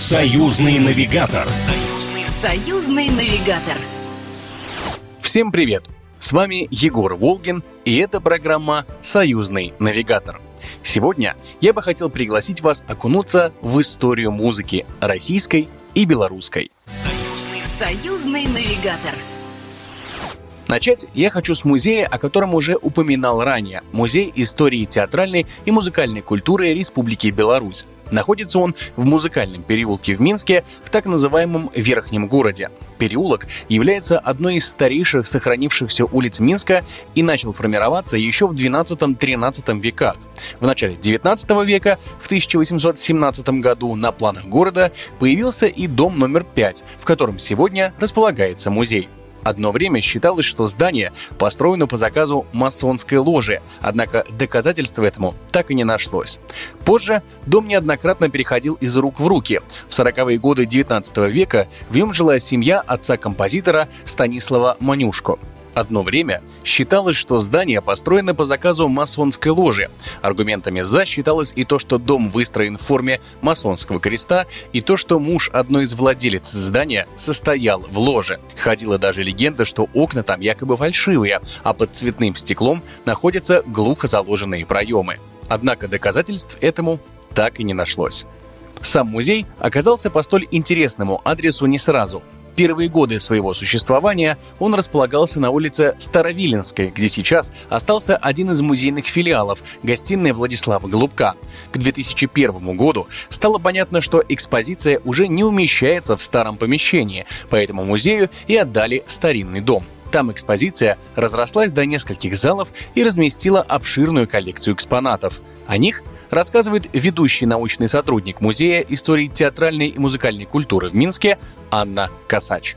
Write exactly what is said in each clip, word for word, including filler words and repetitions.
Союзный навигатор. Союзный, союзный навигатор. Всем привет! С вами Егор Волгин, и это программа «Союзный навигатор». Сегодня я бы хотел пригласить вас окунуться в историю музыки российской и белорусской. Союзный, союзный навигатор. Начать я хочу с музея, о котором уже упоминал ранее. Музей истории театральной и музыкальной культуры Республики Беларусь. Находится он в музыкальном переулке в Минске, в так называемом Верхнем городе. Переулок является одной из старейших сохранившихся улиц Минска и начал формироваться еще в двенадцатом-тринадцатом веках. В начале девятнадцатого века, в тысяча восемьсот семнадцатом году, на планах города появился и дом номер пять, в котором сегодня располагается музей. Одно время считалось, что здание построено по заказу масонской ложи, однако доказательств этому так и не нашлось. Позже дом неоднократно переходил из рук в руки. В сороковые годы девятнадцатого века в нем жила семья отца-композитора Станислава Манюшко. Одно время считалось, что здание построено по заказу масонской ложи. Аргументами «за» считалось и то, что дом выстроен в форме масонского креста, и то, что муж одной из владелиц здания состоял в ложе. Ходила даже легенда, что окна там якобы фальшивые, а под цветным стеклом находятся глухо заложенные проемы. Однако доказательств этому так и не нашлось. Сам музей оказался по столь интересному адресу не сразу. Первые годы своего существования он располагался на улице Старовиленской, где сейчас остался один из музейных филиалов – гостиная Владислава Голубка. К две тысячи первому году стало понятно, что экспозиция уже не умещается в старом помещении, поэтому музею и отдали старинный дом. Там экспозиция разрослась до нескольких залов и разместила обширную коллекцию экспонатов. О них рассказывает ведущий научный сотрудник Музея истории театральной и музыкальной культуры в Минске Анна Косач.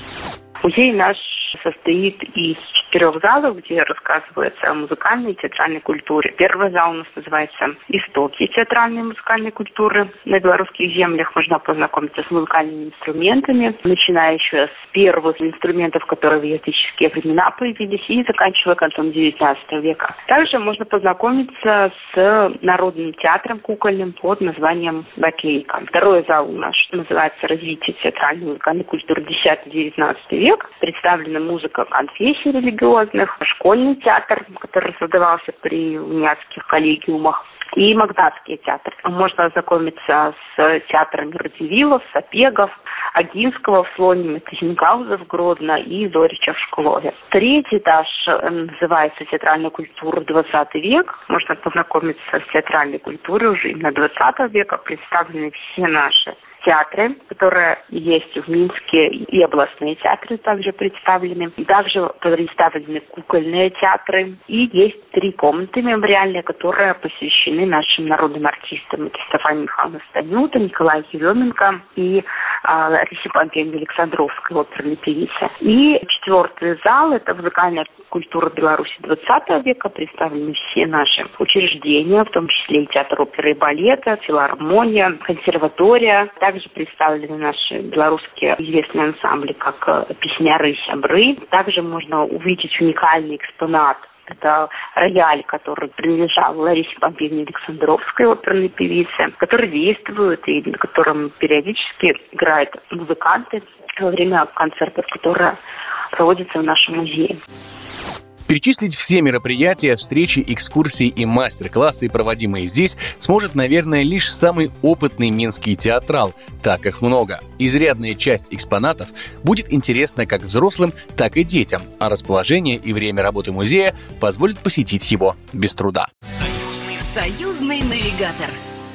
Музей наш состоит из четырех залов, где рассказывается о музыкальной и театральной культуре. Первый зал у нас называется «Истоки театральной и музыкальной культуры». На белорусских землях можно познакомиться с музыкальными инструментами, начиная еще с первых инструментов, которые в языческие времена появились, и заканчивая концом девятнадцатого века. Также можно познакомиться с народным театром кукольным под названием «Батлейка». Второй зал у нас называется «Развитие театральной и музыкальной культуры десятый-девятнадцатый век». Представлена музыка конфессий религиозных, школьный театр, который создавался при униатских коллегиумах, и Магдатский театр. Можно ознакомиться с театрами Радзивиллов, Сапегов, Агинского в Слониме, Казингауза в Гродно и Зорича в Шклове. Третий этаж называется «Театральная культура двадцатый век». Можно познакомиться с театральной культурой уже именно двадцатого века. Представлены все наши театры, которые есть в Минске, и областные театры также представлены. Также представлены кукольные театры. И есть три комнаты мемориальные, которые посвящены нашим народным артистам. Это Стефания Михайловна Станюта, Николай Еременко и а, Лариса Пантелеевна Александровская, оперная певица. И четвертый зал – это музыкальная культура Беларуси двадцатого века. Представлены все наши учреждения, в том числе и театр оперы и балета, филармония, консерватория. Также представлены наши белорусские известные ансамбли, как «Песняры и сябры». Также можно увидеть уникальный экспонат. Это рояль, который принадлежал Ларисе Пантелеевне Александровской, оперной певице, который действует и на котором периодически играют музыканты во время концертов, которые проводятся в нашем музее. Перечислить все мероприятия, встречи, экскурсии и мастер-классы, проводимые здесь, сможет, наверное, лишь самый опытный минский театрал. Так их много. Изрядная часть экспонатов будет интересна как взрослым, так и детям, а расположение и время работы музея позволит посетить его без труда. Союзный, союзный навигатор.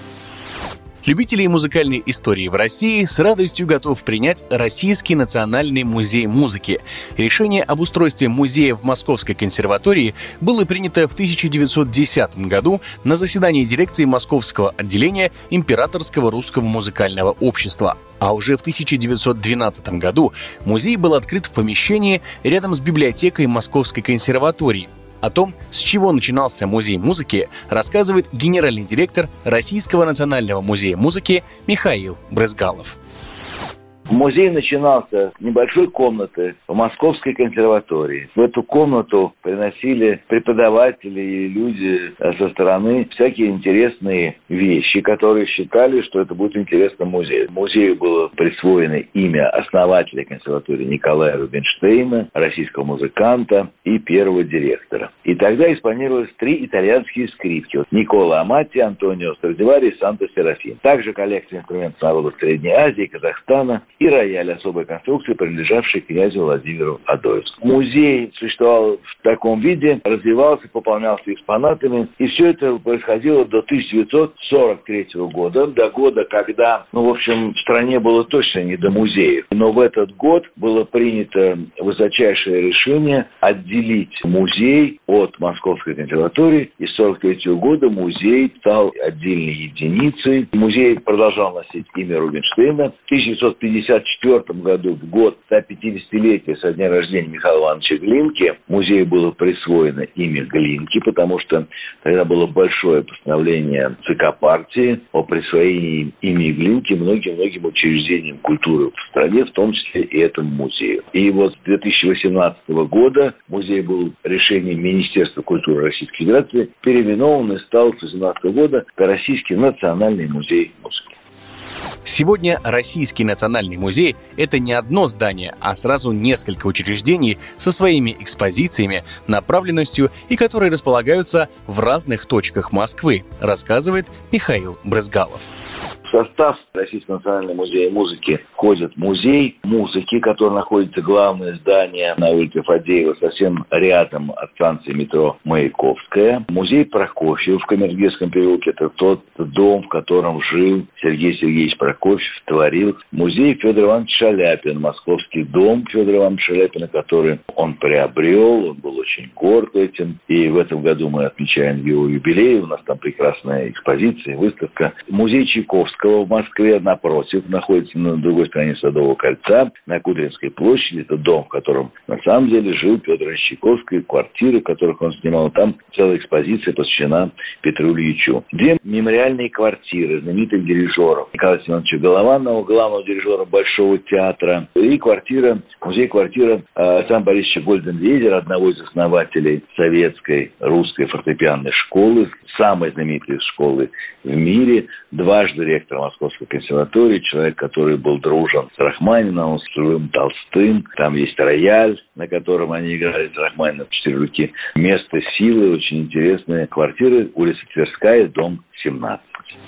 Любителей музыкальной истории в России с радостью готов принять Российский национальный музей музыки. Решение об устройстве музея в Московской консерватории было принято в тысяча девятьсот десятом году на заседании дирекции Московского отделения Императорского русского музыкального общества. А уже в тысяча девятьсот двенадцатом году музей был открыт в помещении рядом с библиотекой Московской консерватории. О том, с чего начинался музей музыки, рассказывает генеральный директор Российского национального музея музыки Михаил Брызгалов. Музей начинался с небольшой комнаты в Московской консерватории. В эту комнату приносили преподаватели и люди со стороны всякие интересные вещи, которые считали, что это будет интересно музею. Музею было присвоено имя основателя консерватории Николая Рубинштейна, российского музыканта и первого директора. И тогда экспонировались три итальянские скрипки. Никола Амати, Антонио Страдивари и Санто Серафим. Также коллекция инструментов народов Средней Азии, Казахстана и рояль особой конструкции, принадлежавший князю Владимиру Адоевскому. Музей существовал в таком виде, развивался, пополнялся экспонатами. И все это происходило до тысяча девятьсот сорок третьего года, до года, когда, ну, в общем, в стране было точно не до музеев. Но в этот год было принято высочайшее решение отделить музей от Московской консерватории. И с сорок третьего года музей стал отдельной единицей. Музей продолжал носить имя Рубинштейна. В тысяча девятьсот пятьдесят четвёртом году, в год ста пятидесятилетия со дня рождения Михаила Ивановича Глинки, музею было присвоено имя Глинки, потому что тогда было большое постановление ЦК партии о присвоении имени Глинки многим-многим учреждениям культуры в стране, в том числе и этому музею. И вот с две тысячи восемнадцатого года музей был решением Министерства культуры Российской Федерации переименован и стал с две тысячи восемнадцатого года Российский национальный музей музыки. Сегодня Российский национальный музей – это не одно здание, а сразу несколько учреждений со своими экспозициями, направленностью и которые располагаются в разных точках Москвы, рассказывает Михаил Брызгалов. В состав Российского национального музея музыки входит музей музыки, который находится главное здание на улице Фадеева, совсем рядом от станции метро Маяковская. Музей Прокофьева в Камергерском переулке – это тот дом, в котором жил Сергей Сергеевич Прокофьев, творил. Музей Федора Ивановича Шаляпина, московский дом Федора Ивановича Шаляпина, который он приобрел, он был очень горд этим. И в этом году мы отмечаем его юбилей, у нас там прекрасная экспозиция, выставка. Музей Чайковского в Москве, напротив, находится на другой стороне Садового кольца, на Кудринской площади. Это дом, в котором на самом деле жил Петр Ильич Чайковский, квартиры, в которых он снимал. Там целая экспозиция посвящена Петру Ильичу. Две мемориальные квартиры знаменитых дирижеров. Николая Семеновича Голованова, главного дирижера Большого театра, и квартира, музей-квартира Александра Борисовича Гольденвейзера, одного из основателей советской русской фортепианной школы, самой знаменитой школы в мире, дважды ректор Московской консерватории, человек, который был дружен с Рахманиновым, с Живым Толстым. Там есть рояль, на котором они играли с Рахманиновым в четыре руки. Место силы, очень интересная квартира, улица Тверская, дом семнадцать.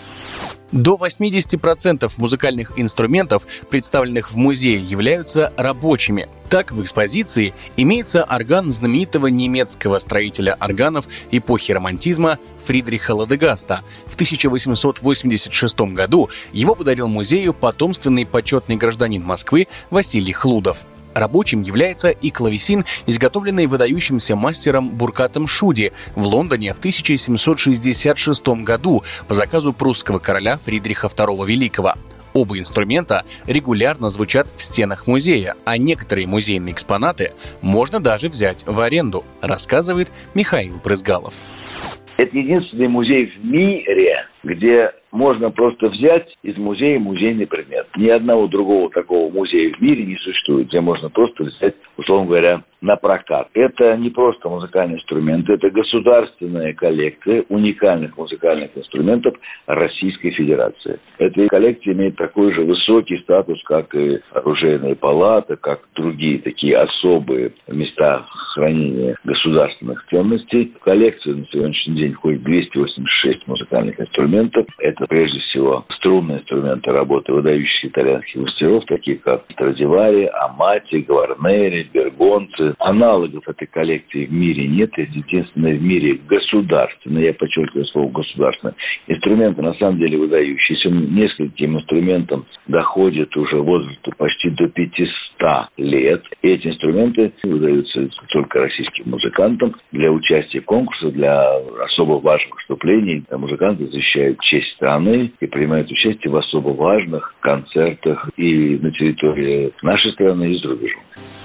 До восемьдесят процентов музыкальных инструментов, представленных в музее, являются рабочими. Так, в экспозиции имеется орган знаменитого немецкого строителя органов эпохи романтизма Фридриха Ладегаста. В тысяча восемьсот восемьдесят шестом году его подарил музею потомственный почетный гражданин Москвы Василий Хлудов. Рабочим является и клавесин, изготовленный выдающимся мастером Буркатом Шуди в Лондоне в тысяча семьсот шестьдесят шестом году по заказу прусского короля Фридриха второго Великого. Оба инструмента регулярно звучат в стенах музея, а некоторые музейные экспонаты можно даже взять в аренду, рассказывает Михаил Брызгалов. Это единственный музей в мире, где можно просто взять из музея музейный предмет. Ни одного другого такого музея в мире не существует, где можно просто взять, условно говоря, на прокат. Это не просто музыкальные инструменты, это государственная коллекция уникальных музыкальных инструментов Российской Федерации. Эта коллекция имеет такой же высокий статус, как и оружейная палата, как другие такие особые места хранения государственных ценностей. В коллекцию на сегодняшний день входит двести восемьдесят шесть музыкальных инструментов. Это прежде всего струнные инструменты работы выдающихся итальянских мастеров, таких как Страдивари, Амати, Гварнери, Бергонцы. Аналогов этой коллекции в мире нет. Это единственное в мире государственное, я подчеркиваю слово государственное. Инструменты на самом деле выдающиеся. Нескольким инструментам доходит уже возраст почти до пятисот лет. И эти инструменты выдаются только российским музыкантам для участия в конкурсах, для особо важных выступлений. Музыканты защищают честь страны и принимают участие в особо важных концертах и на территории нашей страны, и за рубежом.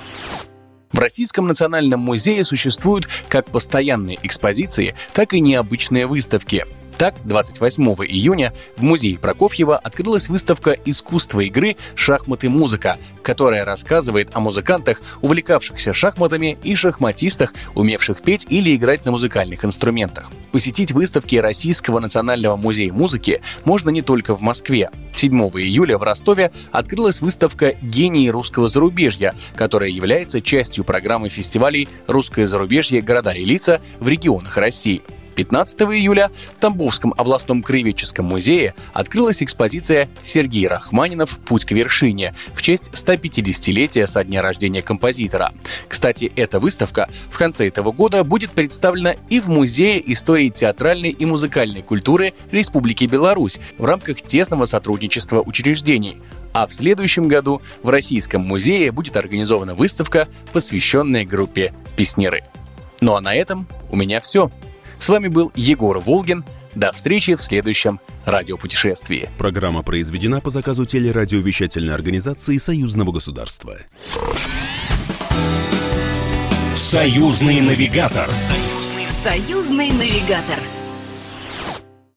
В Российском национальном музее существуют как постоянные экспозиции, так и необычные выставки. Так, двадцать восьмого июня в музее Прокофьева открылась выставка «Искусство игры. Шахматы-музыка», которая рассказывает о музыкантах, увлекавшихся шахматами, и шахматистах, умевших петь или играть на музыкальных инструментах. Посетить выставки Российского национального музея музыки можно не только в Москве. седьмого июля в Ростове открылась выставка «Гении русского зарубежья», которая является частью программы фестивалей «Русское зарубежье. Города и лица» в регионах России. пятнадцатого июля в Тамбовском областном краеведческом музее открылась экспозиция «Сергей Рахманинов. Путь к вершине» в честь сто пятидесятилетия со дня рождения композитора. Кстати, эта выставка в конце этого года будет представлена и в Музее истории театральной и музыкальной культуры Республики Беларусь в рамках тесного сотрудничества учреждений. А в следующем году в Российском музее будет организована выставка, посвященная группе «Песняры». Ну а на этом у меня все. С вами был Егор Волгин. До встречи в следующем радиопутешествии. Программа произведена по заказу телерадиовещательной организации Союзного государства. Союзный навигатор. Союзный, союзный навигатор.